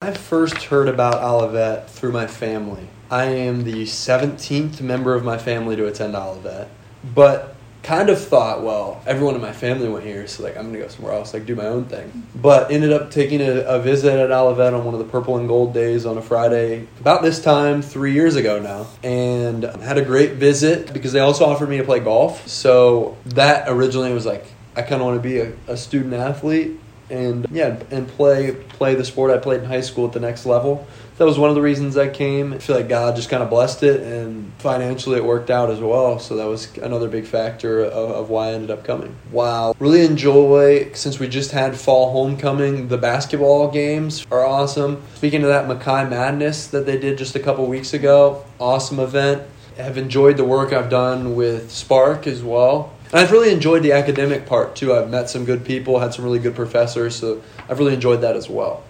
I first heard about Olivet through my family. I am the 17th member of my family to attend Olivet, but kind of thought, well, everyone in my family went here, so I'm going to go somewhere else, do my own thing. But ended up taking a visit at Olivet on one of the purple and gold days on a Friday, about this time 3 years ago now, and had a great visit because they also offered me to play golf. So that originally was I kind of want to be a student athlete and play the sport I played in high school at the next level. That was one of the reasons I came. I feel like God just kind of blessed it, and financially it worked out as well. So that was another big factor of why I ended up coming. Wow. Really enjoy, since we just had fall homecoming, the basketball games are awesome. Speaking of that Mackay Madness that they did just a couple weeks ago, awesome event. Have enjoyed the work I've done with Spark as well. And I've really enjoyed the academic part too. I've met some good people, had some really good professors, so I've really enjoyed that as well.